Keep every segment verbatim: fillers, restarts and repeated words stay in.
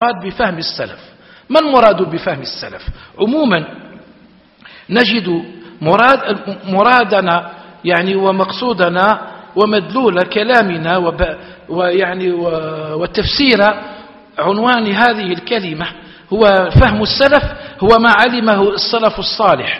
بفهم السلف. ما المراد بفهم السلف؟ عموما نجد مراد مرادنا يعني ومقصودنا ومدلول كلامنا ويعني وتفسير عنوان هذه الكلمة هو فهم السلف، هو ما علمه السلف الصالح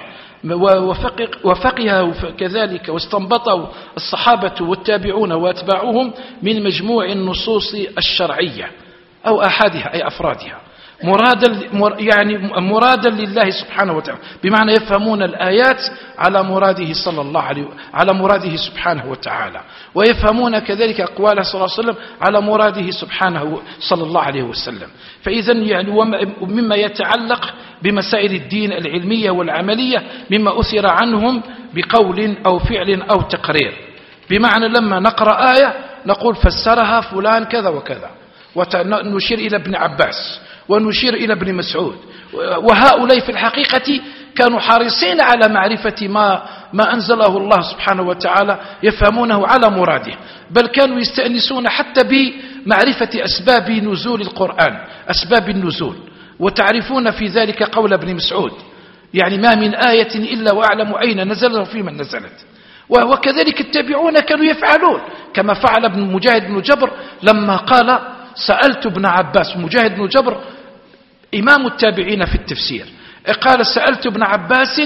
وفقهه كذلك واستنبطه الصحابة والتابعون واتباعهم من مجموع النصوص الشرعية أو أحادها أي أفرادها، مرادا يعني مرادا لله سبحانه وتعالى، بمعنى يفهمون الآيات على مراده صلى الله عليه على مراده سبحانه وتعالى، ويفهمون كذلك أقواله صلى الله عليه وسلم على مراده سبحانه صلى الله عليه وسلم. فإذا يعني مما يتعلق بمسائل الدين العلمية والعملية مما أثر عنهم بقول أو فعل أو تقرير، بمعنى لما نقرأ آية نقول فسرها فلان كذا وكذا، ونشير إلى ابن عباس ونشير إلى ابن مسعود، وهؤلاء في الحقيقة كانوا حريصين على معرفة ما ما أنزله الله سبحانه وتعالى، يفهمونه على مراده، بل كانوا يستأنسون حتى بمعرفة أسباب نزول القرآن، أسباب النزول، وتعرفون في ذلك قول ابن مسعود يعني ما من آية إلا وأعلم أين نزلت وفي من نزلت. وكذلك التابعون كانوا يفعلون كما فعل ابن مجاهد بن جبر لما قال سألت ابن عباس. مجاهد بن جبر إمام التابعين في التفسير، قال سألت ابن عباس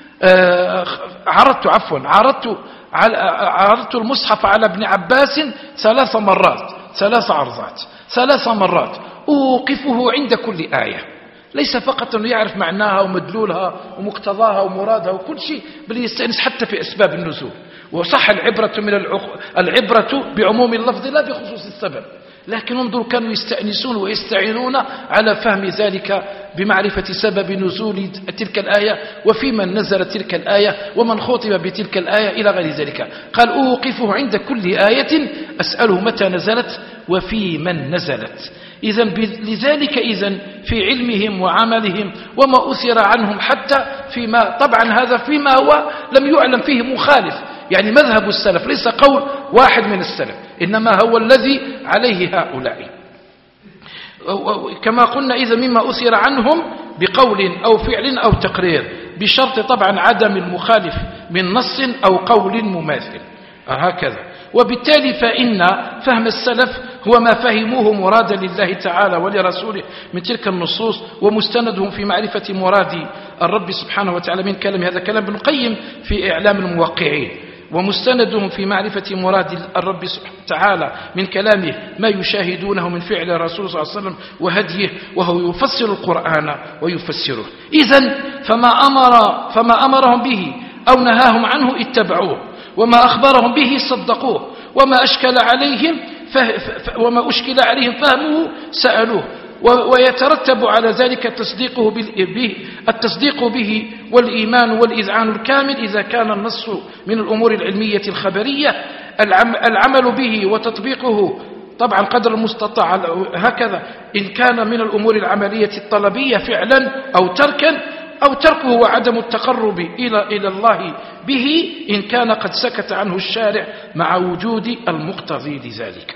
عرضت عفوا عرضت عرضت المصحف على ابن عباس ثلاث مرات ثلاث عرضات ثلاث مرات أوقفه عند كل آية، ليس فقط أنه يعرف معناها ومدلولها ومقتضاها ومرادها وكل شيء، بل يستأنس حتى في أسباب النزول. وصح العبرة من العبرة بعموم اللفظ لا بخصوص السبب، لكن انظروا كانوا يستأنسون ويستعينون على فهم ذلك بمعرفة سبب نزول تلك الآية وفي من نزل تلك الآية ومن خطب بتلك الآية إلى غير ذلك. قال أوقفه عند كل آية أسأله متى نزلت وفي من نزلت. إذن لذلك إذن في علمهم وعملهم وما أثر عنهم حتى فيما طبعا هذا فيما هو لم يعلم فيه مخالف، يعني مذهب السلف ليس قول واحد من السلف، إنما هو الذي عليه هؤلاء. كما قلنا إذا مما أثر عنهم بقول أو فعل أو تقرير، بشرط طبعا عدم المخالف من نص أو قول مماثل هكذا. وبالتالي فإن فهم السلف هو ما فهموه مرادا لله تعالى ولرسوله من تلك النصوص، ومستندهم في معرفة مراد الرب سبحانه وتعالى من كلام، هذا كلام ابن القيم في إعلام الموقعين، ومستندهم في معرفة مراد الرب سبحانه وتعالى من كلامه ما يشاهدونه من فعل الرسول صلى الله عليه وسلم وهديه، وهو يفسر القرآن ويفسره. إذن فما أمر فما أمرهم به أو نهاهم عنه اتبعوه، وما أخبرهم به صدقوه، وما أشكل عليهم وما أشكل عليهم فهمه سألوه، ويترتب على ذلك تصديقه به التصديق به والإيمان والإذعان الكامل إذا كان النص من الأمور العلمية الخبرية، العمل به وتطبيقه طبعا قدر المستطاع هكذا إن كان من الأمور العملية الطلبية فعلا أو تركا، أو تركه وعدم التقرب إلى إلى الله به إن كان قد سكت عنه الشارع مع وجود المقتضي لذلك.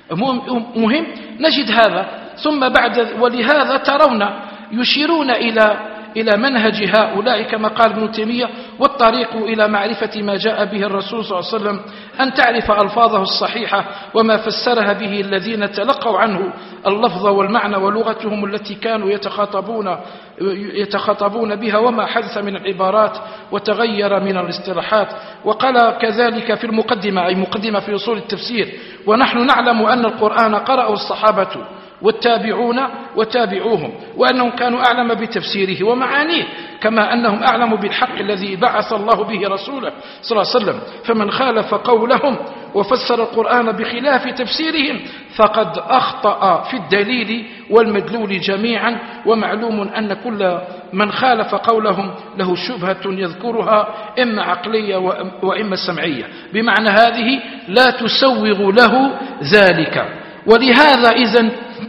مهم نجد هذا. ثم بعد ولهذا ترون يشيرون إلى إلى منهج هؤلاء كما قال ابن تيمية: والطريق إلى معرفة ما جاء به الرسول صلى الله عليه وسلم أن تعرف ألفاظه الصحيحة وما فسرها به الذين تلقوا عنه اللفظ والمعنى ولغتهم التي كانوا يتخاطبون يتخاطبون بها، وما حدث من العبارات وتغير من الاصطلاحات. وقال كذلك في المقدمة، أي مقدمة في أصول التفسير: ونحن نعلم أن القرآن قرأه الصحابة والتابعون وتابعوهم، وأنهم كانوا أعلم بتفسيره ومعانيه، كما أنهم أعلم بالحق الذي بعث الله به رسوله صلى الله عليه وسلم. فمن خالف قولهم وفسر القرآن بخلاف تفسيرهم فقد أخطأ في الدليل والمدلول جميعا. ومعلوم أن كل من خالف قولهم له شبهة يذكرها إما عقلية وإما سمعية، بمعنى هذه لا تسوغ له ذلك. ولهذا إذن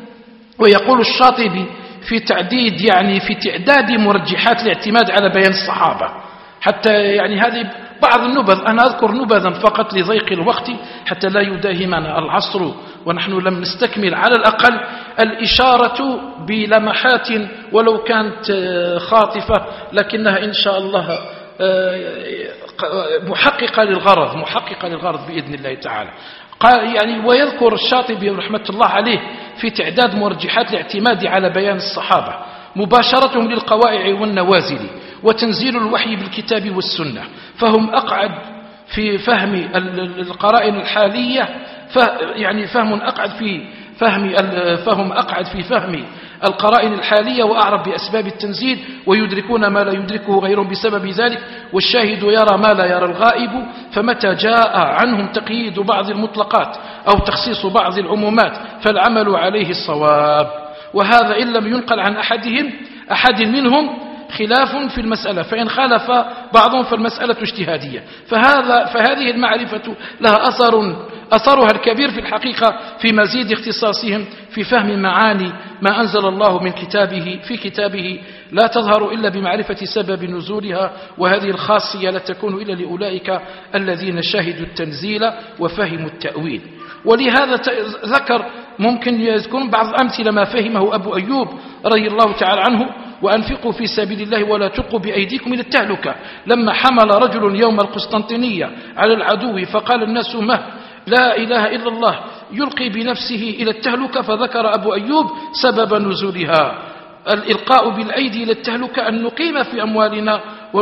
ويقول الشاطبي في تعديد يعني في تعداد مرجحات الاعتماد على بيان الصحابة، حتى يعني هذه بعض النبذ، أنا أذكر نبذا فقط لضيق الوقت حتى لا يداهمنا العصر ونحن لم نستكمل على الأقل الإشارة بلمحات ولو كانت خاطفة لكنها إن شاء الله محققة للغرض محققة للغرض بإذن الله تعالى. قال يعني ويذكر الشاطبي رحمة الله عليه في تعداد مرجحات الاعتماد على بيان الصحابة مباشرتهم للقوائع والنوازل وتنزيل الوحي بالكتاب والسنة، فهم أقعد في فهم القرائن الحالية، يعني فهم أقعد في فهم فهم أقعد في فهم القرائن الحالية وأعرف بأسباب التنزيل، ويدركون ما لا يدركه غيرهم بسبب ذلك، والشاهد يرى ما لا يرى الغائب، فمتى جاء عنهم تقييد بعض المطلقات أو تخصيص بعض العمومات فالعمل عليه الصواب. وهذا إن لم ينقل عن أحدهم أحد منهم خلاف في المسألة، فإن خالف بعضهم فالمسألة اجتهادية، فهذا فهذه المعرفة لها أثر أثرها الكبير في الحقيقة في مزيد اختصاصهم في فهم معاني ما أنزل الله من كتابه في كتابه، لا تظهر إلا بمعرفة سبب نزولها، وهذه الخاصية لا تكون إلا لأولئك الذين شاهدوا التنزيل وفهموا التأويل. ولهذا ذكر ممكن يذكرون بعض الأمثلة ما فهمه أبو أيوب رضي الله تعالى عنه: وأنفقوا في سبيل الله ولا تلقوا بأيديكم إلى التهلكة، لما حمل رجل يوم القسطنطينية على العدو فقال الناس: مه لا إله إلا الله يلقي بنفسه إلى التهلكة، فذكر أبو أيوب سبب نزولها: الإلقاء بالأيدي إلى التهلكة أن نقيم في أموالنا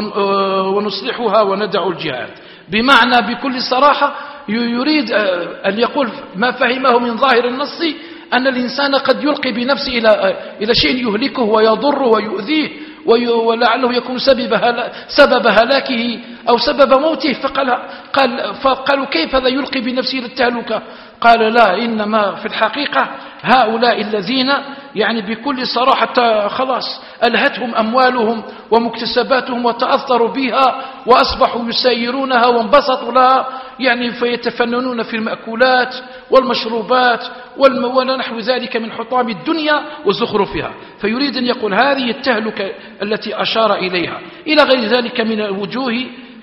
ونصلحها وندع الجهاد. بمعنى بكل صراحة يريد أن يقول ما فهمه من ظاهر النص أن الإنسان قد يلقي بنفسه إلى إلى شيء يهلكه ويضره ويؤذيه ولعله يكون سبب سبب هلاكه أو سبب موته. فقال قال فقالوا: كيف ذا يلقي بنفسه إلى التهلكة؟ قال: لا، إنما في الحقيقة هؤلاء الذين يعني بكل صراحة خلاص ألهتهم أموالهم ومكتسباتهم وتأثروا بها وأصبحوا يسيرونها وانبسطوا لها، يعني فيتفننون في المأكولات والمشروبات ونحو ذلك من حطام الدنيا وزخرفها. فيريد أن يقول هذه التهلكة التي أشار إليها إلى غير ذلك من الوجوه،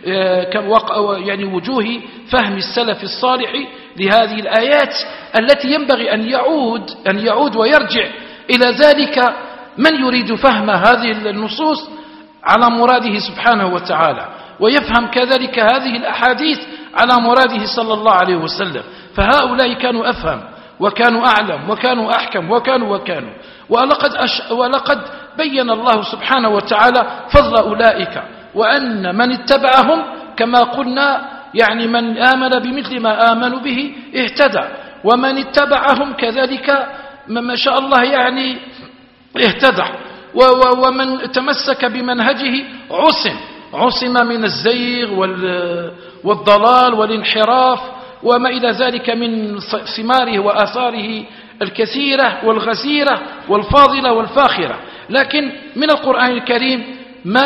يعني وجوه فهم السلف الصالح لهذه الآيات التي ينبغي أن يعود أن يعود ويرجع إلى ذلك من يريد فهم هذه النصوص على مراده سبحانه وتعالى، ويفهم كذلك هذه الأحاديث على مراده صلى الله عليه وسلم. فهؤلاء كانوا أفهم وكانوا أعلم وكانوا أحكم وكانوا وكانوا ولقد, أش... ولقد بين الله سبحانه وتعالى فضل أولئك، وأن من اتبعهم كما قلنا يعني من آمن بمثل ما آمنوا به اهتدى، ومن اتبعهم كذلك ما شاء الله يعني اهتدى، ومن تمسك بمنهجه عصم عصم من الزيغ والضلال والانحراف وما إلى ذلك من ثماره وآثاره الكثيرة والغزيرة والفاضلة والفاخرة. لكن من القرآن الكريم ما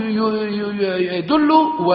يدل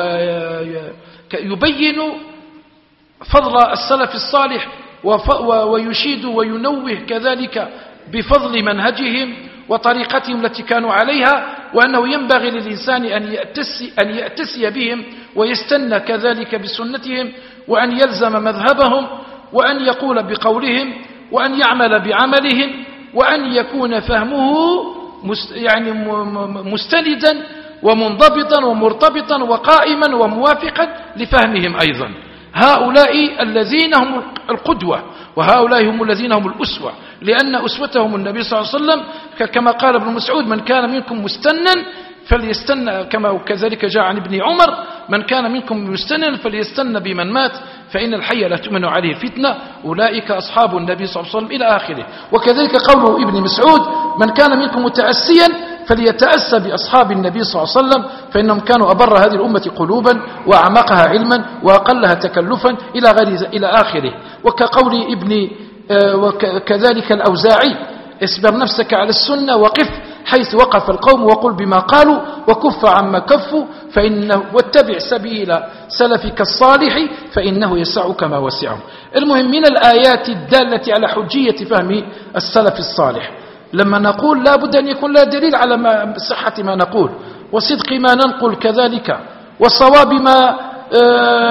ويبين فضل السلف الصالح ويشيد وينوه كذلك بفضل منهجهم وطريقتهم التي كانوا عليها، وأنه ينبغي للإنسان أن يأتسي, أن يأتسي بهم ويستنى كذلك بسنتهم، وأن يلزم مذهبهم، وأن يقول بقولهم، وأن يعمل بعملهم، وأن يكون فهمه يعني مستندا ومنضبطا ومرتبطا وقائما وموافقا لفهمهم أيضا. هؤلاء الذين هم القدوة، وهؤلاء هم الذين هم الأسوة، لأن أسوتهم النبي صلى الله عليه وسلم، كما قال ابن مسعود: من كان منكم مستنا فليستنى، كما كذلك جاء عن ابن عمر: من كان منكم مستنا فليستنى بمن مات فإن الحي لا تؤمن عليه الفتنة، أولئك أصحاب النبي صلى الله عليه وسلم إلى آخره. وكذلك قوله ابن مسعود: من كان منكم متأسيا فليتأسى بأصحاب النبي صلى الله عليه وسلم فإنهم كانوا أبر هذه الأمة قلوبا وأعمقها علما وأقلها تكلفا إلى غير إلى آخره. وكقول ابن وكذلك الأوزاعي: اصبر نفسك على السنة وقف حيث وقف القوم وقل بما قالوا وكف عما كفوا فإنه واتبع سبيل سلفك الصالح فإنه يسعك ما وسعهم. المهم من الآيات الدالة على حجية فهم السلف الصالح لما نقول لا بد أن يكون لا دليل على ما صحة ما نقول وصدق ما ننقل كذلك وصواب ما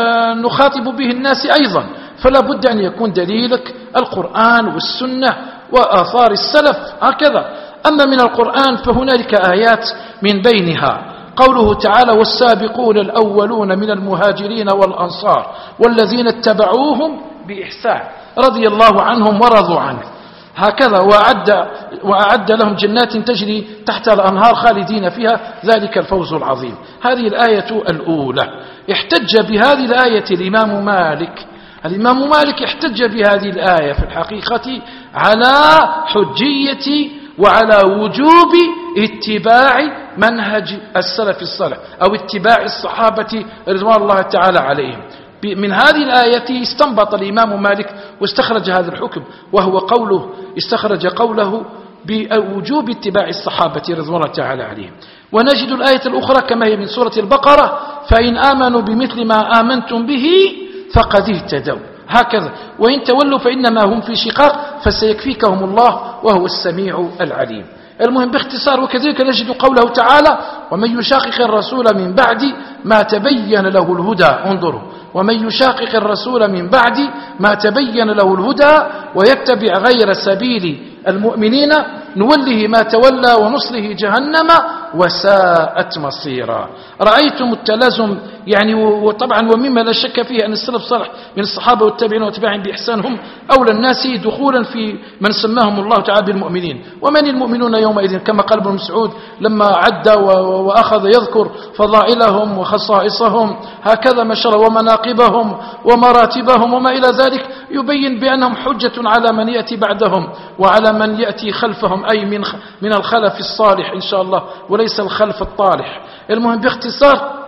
نخاطب به الناس أيضا، فلا بد أن يكون دليلك القرآن والسنة وآثار السلف هكذا. أما من القرآن فهنالك آيات من بينها قوله تعالى والسابقون الأولون من المهاجرين والأنصار والذين اتبعوهم بإحسان رضي الله عنهم ورضوا عنه هكذا وأعد, وأعد لهم جنات تجري تحت الأنهار خالدين فيها ذلك الفوز العظيم. هذه الآية الأولى. احتج بهذه الآية الإمام مالك. الإمام مالك احتج بهذه الآية في الحقيقة على حجية وعلى وجوب اتباع منهج السلف الصالح أو اتباع الصحابة رضوان الله تعالى عليهم. من هذه الآية استنبط الإمام مالك واستخرج هذا الحكم وهو قوله استخرج قوله بوجوب اتباع الصحابة رضوان الله تعالى عليهم. ونجد الآية الأخرى كما هي من سورة البقرة فإن آمنوا بمثل ما آمنتم به فقد اهتدوا هكذا وإن تولوا فإنما هم في شقاق فسيكفيكهم الله وهو السميع العليم. المهم باختصار وكذلك نجد قوله تعالى ومن يشاقق الرسول من بعد ما تبين له الهدى انظروا ومن يشاقق الرسول من بعد ما تبين له الهدى ويتبع غير سبيل المؤمنين نوله ما تولى ونصله جهنم وساءت مصيرا. رأيتم التلازم يعني وطبعا ومما لا شك فيه أن السلف الصالح من الصحابة والتابعين واتباعهم بإحسان هم أولى الناس دخولا في من سماهم الله تعالى بالمؤمنين. ومن المؤمنون يومئذ كما قال ابن مسعود لما عد وأخذ يذكر فضائلهم وخصائصهم هكذا ما شاء الله ومناقبهم ومراتبهم وما إلى ذلك يبين بأنهم حجة على من يأتي بعدهم وعلى من يأتي خلفهم أي من من الخلف الصالح إن شاء الله وليس الخلف الطالح. المهم باختصار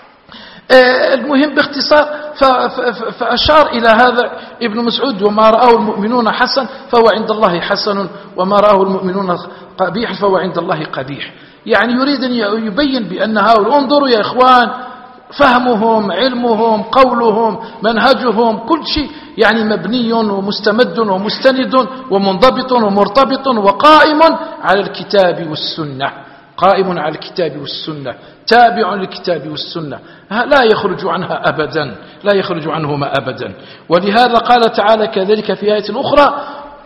المهم باختصار فأشار إلى هذا ابن مسعود وما رآه المؤمنون حسن فهو عند الله حسن وما رآه المؤمنون قبيح فهو عند الله قبيح. يعني يريد أن يبين بأن هؤلاء انظروا يا إخوان فهمهم علمهم قولهم منهجهم كل شيء يعني مبني ومستمد ومستند ومنضبط ومرتبط وقائم على الكتاب والسنة قائم على الكتاب والسنة تابع للكتاب والسنة لا يخرج عنها أبدا لا يخرج عنهما أبدا. ولهذا قال تعالى كذلك في آية أخرى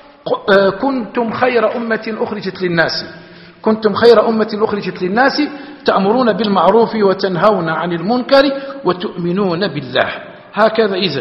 كنتم خير أمة أخرجت للناس كنتم خير أمة أخرجت للناس تأمرون بالمعروف وتنهون عن المنكر وتؤمنون بالله هكذا. إذن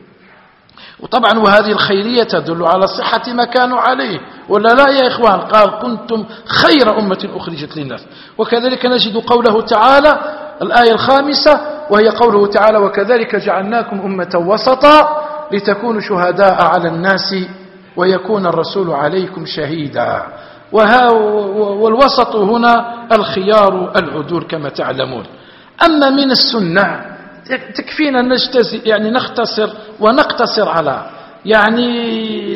وطبعا وهذه الخيرية تدل على صحة ما كانوا عليه ولا لا يا إخوان. قال كنتم خير أمة أخرجت للناس. وكذلك نجد قوله تعالى الآية الخامسة وهي قوله تعالى وكذلك جعلناكم أمة وسطا لتكونوا شهداء على الناس ويكون الرسول عليكم شهيدا. والوسط هنا الخيار العدول كما تعلمون. أما من السنة تكفينا نجتزئ يعني نختصر ونقتصر على يعني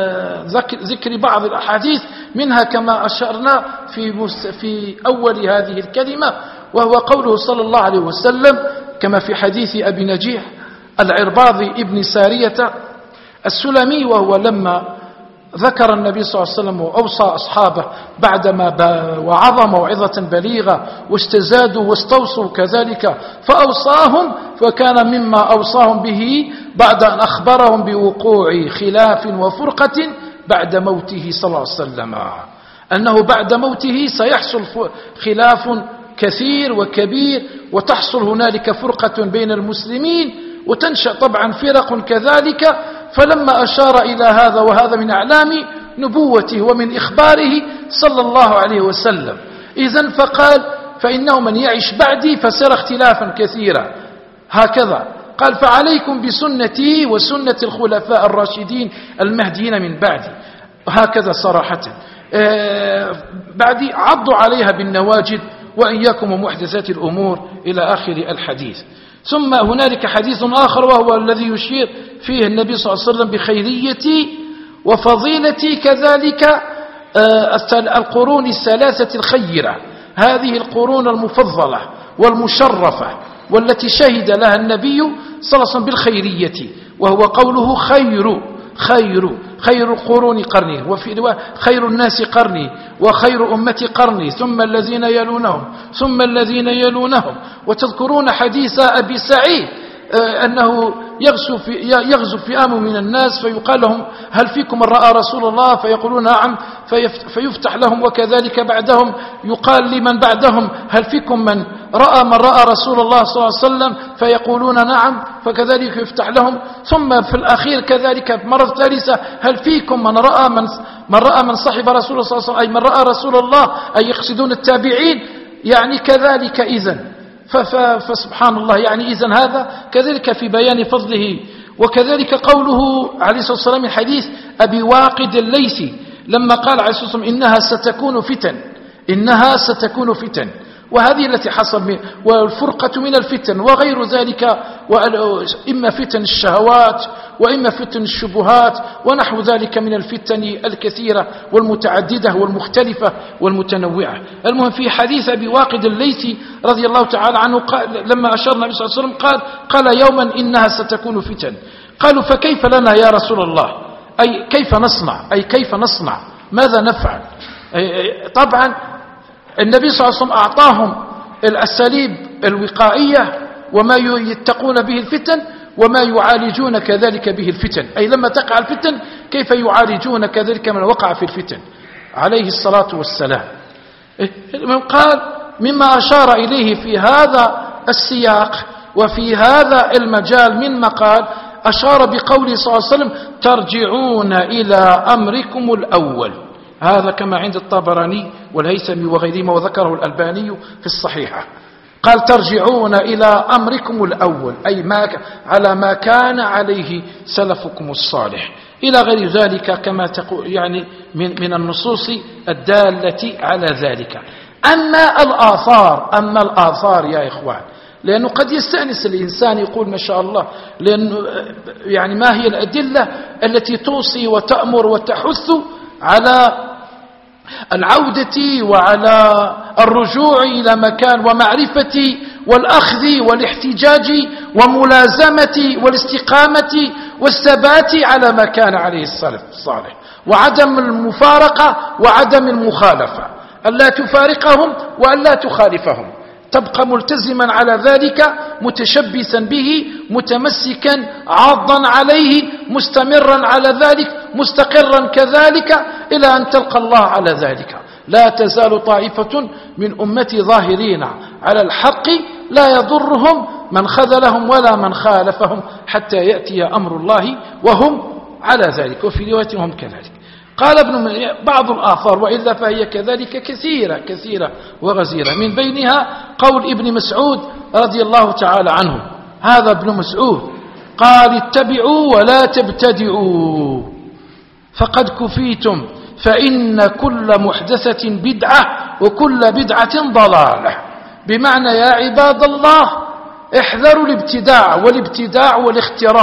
ذكر بعض الأحاديث منها كما أشرنا في في أول هذه الكلمة وهو قوله صلى الله عليه وسلم كما في حديث أبي نجيح العرباض ابن سارية السلمي وهو لما ذكر النبي صلى الله عليه وسلم وأوصى أصحابه بعدما وعظ موعظة بليغة واستزادوا واستوصوا كذلك فأوصاهم فكان مما أوصاهم به بعد أن أخبرهم بوقوع خلاف وفرقة بعد موته صلى الله عليه وسلم أنه بعد موته سيحصل خلاف كثير وكبير وتحصل هنالك فرقة بين المسلمين وتنشأ طبعا فرق كذلك. فلما أشار إلى هذا وهذا من أعلام نبوته ومن إخباره صلى الله عليه وسلم إذن فقال فإنه من يعيش بعدي فسيرى اختلافا كثيرا هكذا. قال فعليكم بسنتي وسنة الخلفاء الراشدين المهديين من بعدي هكذا صراحة بعدي عضوا عليها بالنواجد وإياكم ومحدثات الأمور إلى آخر الحديث. ثم هنالك حديث آخر وهو الذي يشير فيه النبي صلى الله عليه وسلم بخيريتي وفضيلتي كذلك القرون الثلاثة الخيرة هذه القرون المفضلة والمشرفة والتي شهد لها النبي صلى الله عليه وسلم بالخيرية وهو قوله خير خير خير القرون قرني وفي رواية خير الناس قرني وخير أمتي قرني ثم الذين يلونهم ثم الذين يلونهم. وتذكرون حديث أبي سعيد أنه يغزو في, يغزو فئام من الناس فيقال لهم هل فيكم من رأى رسول الله فيقولون نعم فيفتح لهم، وكذلك بعدهم يقال لمن بعدهم هل فيكم من رأى من رأى رسول الله صلى الله عليه وسلم فيقولون نعم فكذلك يفتح لهم. ثم في الأخير كذلك مرة ثالثة هل فيكم من رأى من, من رأى من صحب رسول الله صلى الله عليه وسلم أي من رأى رسول الله أي يقصدون التابعين يعني كذلك إذن. فسبحان الله يعني إذن هذا كذلك في بيان فضله. وكذلك قوله عليه الصلاة والسلام من حديث أبي واقد الليثي لما قال عليه الصلاة والسلام إنها ستكون فتن إنها ستكون فتن، وهذه التي حصل والفرقة من الفتن وغير ذلك، إما فتن الشهوات وإما فتن الشبهات ونحو ذلك من الفتن الكثيرة والمتعددة والمختلفة والمتنوعة. المهم في حديث أبي واقد الليثي رضي الله تعالى عنه قال لما أشار النبي صلى الله عليه وسلم قال قال يوما إنها ستكون فتن. قالوا فكيف لنا يا رسول الله أي كيف نصنع أي كيف نصنع ماذا نفعل؟ طبعا النبي صلى الله عليه وسلم أعطاهم الأساليب الوقائية وما يتقون به الفتن وما يعالجون كذلك به الفتن، أي لما تقع الفتن كيف يعالجون كذلك من وقع في الفتن عليه الصلاة والسلام. قال مما أشار إليه في هذا السياق وفي هذا المجال من مقال أشار بقوله صلى الله عليه وسلم ترجعون إلى أمركم الأول، هذا كما عند الطبراني والهيثمي وغيرهما وذكره الألباني في الصحيحة. قال ترجعون إلى أمركم الأول أي ما على ما كان عليه سلفكم الصالح إلى غير ذلك كما تقول يعني من, من النصوص الدالة على ذلك. أما الآثار أما الآثار يا إخوان لأنه قد يستأنس الإنسان يقول ما شاء الله لأنه يعني ما هي الأدلة التي توصي وتأمر وتحث على العودة وعلى الرجوع إلى مكان ومعرفة والأخذ والاحتجاج وملازمة والاستقامة والثبات على ما كان عليه السلف الصالح وعدم المفارقة وعدم المخالفة، ألا تفارقهم وألا تخالفهم، تبقى ملتزما على ذلك متشبثا به متمسكا عاضا عليه مستمرا على ذلك مستقرا كذلك إلى أن تلقى الله على ذلك. لا تزال طائفة من أمتي ظاهرين على الحق لا يضرهم من خذلهم ولا من خالفهم حتى يأتي أمر الله وهم على ذلك. وفي روايتهم كذلك. قال ابن بعض الآثار وإلا فهي كذلك كثيرة كثيرة وغزيرة من بينها قول ابن مسعود رضي الله تعالى عنه، هذا ابن مسعود قال اتبعوا ولا تبتدعوا فقد كفيتم فإن كل محدثة بدعة وكل بدعة ضلالة، بمعنى يا عباد الله احذروا الابتداع والابتداع والاختراع